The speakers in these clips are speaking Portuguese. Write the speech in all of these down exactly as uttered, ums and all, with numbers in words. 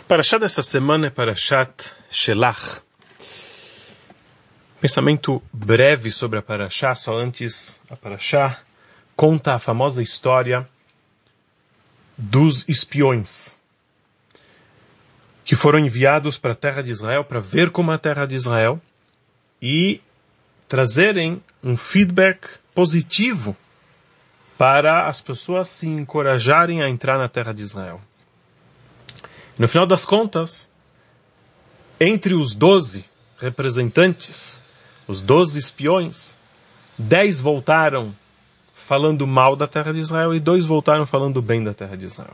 Parashá dessa semana é Parashat Shelach. Pensamento breve sobre a Parashá, só antes a Parashá conta a famosa história dos espiões que foram enviados para a terra de Israel para ver como é a terra de Israel e trazerem um feedback positivo para as pessoas se encorajarem a entrar na terra de Israel. No final das contas, entre os doze representantes, os doze espiões, dez voltaram falando mal da terra de Israel e dois voltaram falando bem da terra de Israel.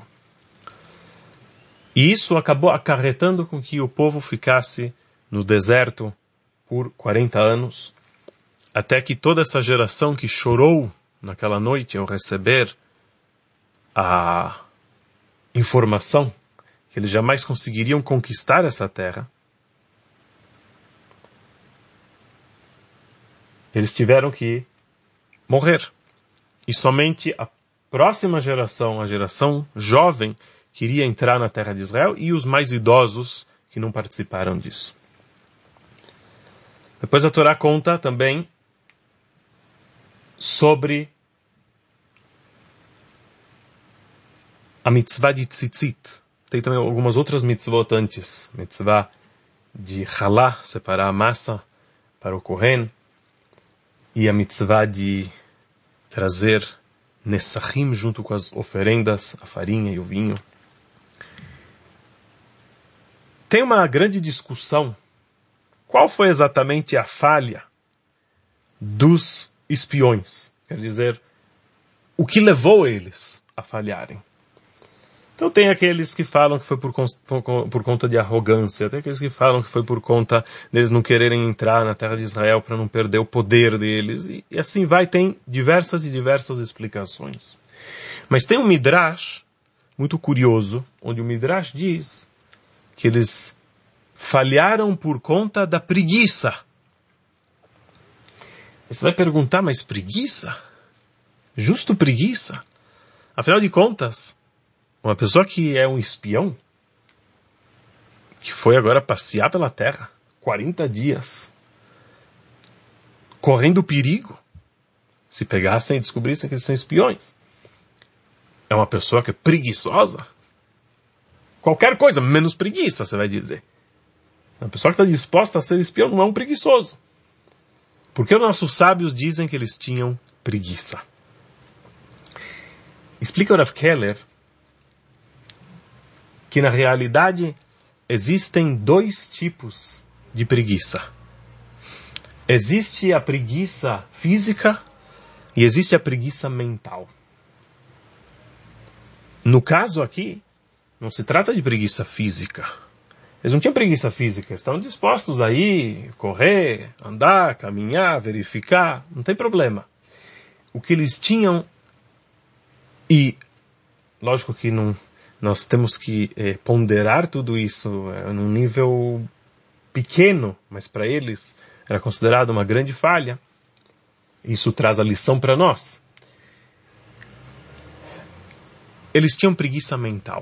E isso acabou acarretando com que o povo ficasse no deserto por quarenta anos, até que toda essa geração que chorou naquela noite ao receber a informação que eles jamais conseguiriam conquistar essa terra, eles tiveram que morrer. E somente a próxima geração, a geração jovem, queria entrar na terra de Israel e os mais idosos que não participaram disso. Depois a Torá conta também sobre a mitzvah de tzitzit. Tem também algumas outras mitzvot antes. Mitzvah de halá, separar a massa para o kohen. E a mitzvah de trazer nessachim junto com as oferendas, a farinha e o vinho. Tem uma grande discussão. Qual foi exatamente a falha dos espiões? Quer dizer, o que levou eles a falharem? Então tem aqueles que falam que foi por, por, por conta de arrogância, tem aqueles que falam que foi por conta deles não quererem entrar na terra de Israel para não perder o poder deles, e, e assim vai, tem diversas e diversas explicações. Mas tem um Midrash muito curioso, onde o Midrash diz que eles falharam por conta da preguiça. E você vai perguntar, mas preguiça? Justo preguiça? Afinal de contas, uma pessoa que é um espião, que foi agora passear pela terra, quarenta dias, correndo perigo, se pegassem e descobrissem que eles são espiões, é uma pessoa que é preguiçosa? Qualquer coisa, menos preguiça, você vai dizer. Uma pessoa que está disposta a ser espião não é um preguiçoso. Porque os nossos sábios dizem que eles tinham preguiça. Explica o Rav Keller que na realidade existem dois tipos de preguiça. Existe a preguiça física e existe a preguiça mental. No caso aqui, não se trata de preguiça física. Eles não tinham preguiça física, estavam dispostos a ir, correr, andar, caminhar, verificar, não tem problema. O que eles tinham, e lógico que não, nós temos que eh, ponderar tudo isso eh, num nível pequeno, mas para eles era considerado uma grande falha. Isso traz a lição para nós. Eles tinham preguiça mental.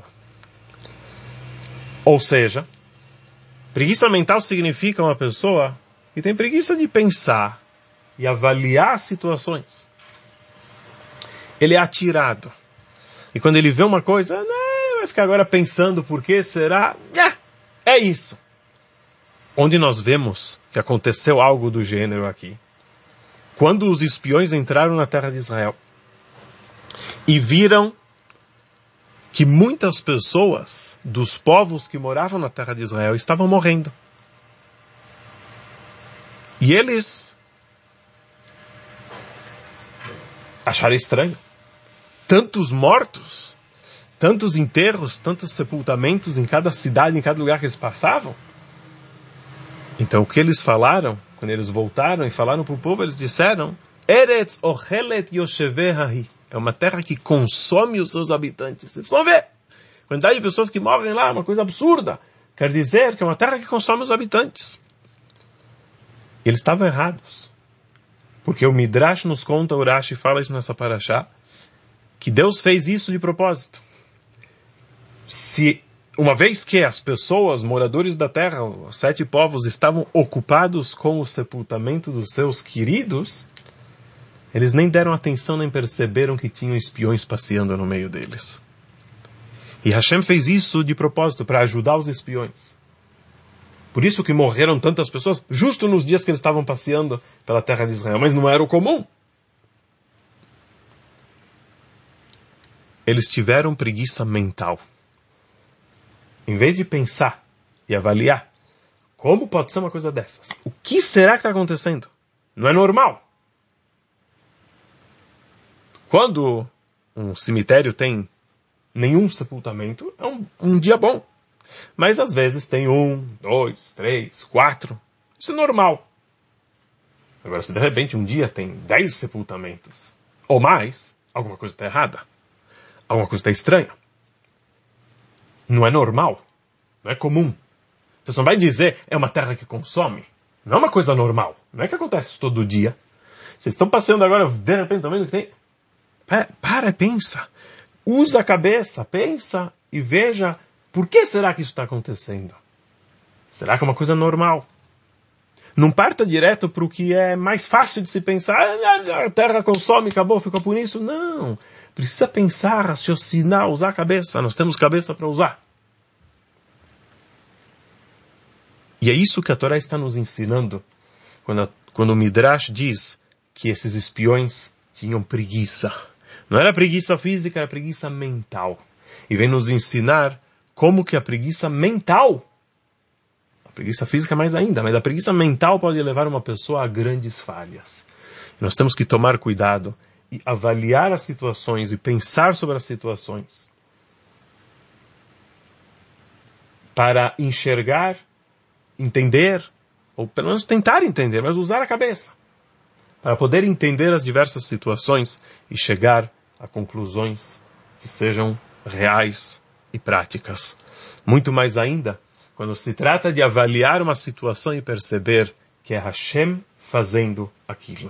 Ou seja, preguiça mental significa uma pessoa que tem preguiça de pensar e avaliar as situações. Ele é atirado. E quando ele vê uma coisa, não, vai ficar agora pensando por que será? É isso. Onde nós vemos que aconteceu algo do gênero aqui. Quando os espiões entraram na terra de Israel e viram que muitas pessoas dos povos que moravam na terra de Israel estavam morrendo. E eles acharam estranho. Tantos mortos, tantos enterros, tantos sepultamentos em cada cidade, em cada lugar que eles passavam. Então o que eles falaram, quando eles voltaram e falaram para o povo, eles disseram: Eretz ochelet yoshevehahi. É uma terra que consome os seus habitantes. Vocês precisam ver. A quantidade de pessoas que morrem lá é uma coisa absurda. Quer dizer que é uma terra que consome os habitantes. E eles estavam errados. Porque o Midrash nos conta, o Rashi fala isso nessa parashá, que Deus fez isso de propósito. Se uma vez que as pessoas, moradores da terra, os sete povos, estavam ocupados com o sepultamento dos seus queridos, eles nem deram atenção nem perceberam que tinham espiões passeando no meio deles. E Hashem fez isso de propósito, para ajudar os espiões. Por isso que morreram tantas pessoas, justo nos dias que eles estavam passeando pela terra de Israel. Mas não era o comum. Eles tiveram preguiça mental. Em vez de pensar e avaliar, como pode ser uma coisa dessas? O que será que está acontecendo? Não é normal. Quando um cemitério tem nenhum sepultamento, é um, um dia bom. Mas às vezes tem um, dois, três, quatro. Isso é normal. Agora, se de repente um dia tem dez sepultamentos, ou mais, alguma coisa está errada. Alguma coisa está estranha. Não é normal. Não é comum. Você não vai dizer, é uma terra que consome. Não é uma coisa normal. Não é que acontece isso todo dia. Vocês estão passando agora, de repente, também o que tem... Para, para, pensa. Usa a cabeça, pensa e veja por que será que isso está acontecendo. Será que é uma coisa normal? Não parta direto para o que é mais fácil de se pensar. Ah, a terra consome, acabou, ficou por isso. Não. Precisa pensar, raciocinar, usar a cabeça. Nós temos cabeça para usar. E é isso que a Torá está nos ensinando quando, a, quando o Midrash diz que esses espiões tinham preguiça. Não era preguiça física, era preguiça mental. E vem nos ensinar como que a preguiça mental, a preguiça física mais ainda, mas a preguiça mental pode levar uma pessoa a grandes falhas. E nós temos que tomar cuidado e avaliar as situações e pensar sobre as situações para enxergar, entender, ou pelo menos tentar entender, mas usar a cabeça, para poder entender as diversas situações e chegar a conclusões que sejam reais e práticas. Muito mais ainda, quando se trata de avaliar uma situação e perceber que é Hashem fazendo aquilo.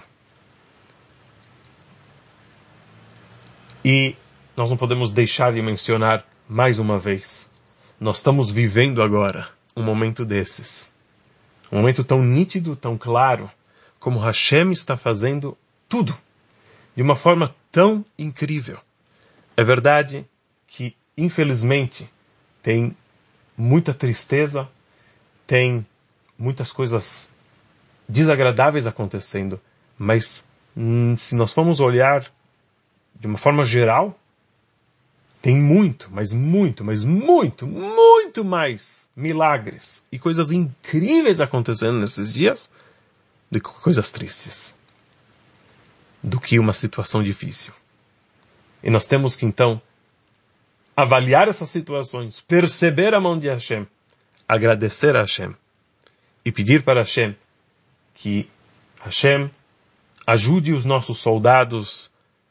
E nós não podemos deixar de mencionar mais uma vez, nós estamos vivendo agora um momento desses. Um momento tão nítido, tão claro, como Hashem está fazendo tudo, de uma forma tão incrível. É verdade que, infelizmente, tem muita tristeza, tem muitas coisas desagradáveis acontecendo, mas hum, se nós formos olhar de uma forma geral, tem muito, mas muito, mas muito, muito mais milagres e coisas incríveis acontecendo nesses dias do que coisas tristes, do que uma situação difícil. E nós temos que, então, avaliar essas situações, perceber a mão de Hashem, agradecer a Hashem e pedir para Hashem que Hashem ajude os nossos soldados,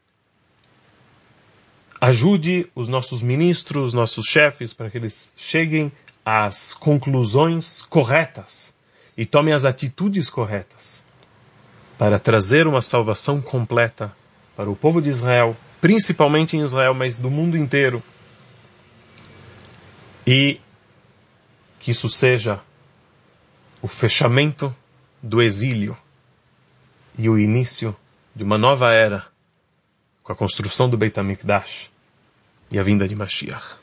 ajude os nossos ministros, nossos chefes, para que eles cheguem às conclusões corretas e tomem as atitudes corretas para trazer uma salvação completa para o povo de Israel, principalmente em Israel, mas do mundo inteiro. E que isso seja o fechamento do exílio e o início de uma nova era com a construção do Beit HaMikdash e a vinda de Mashiach.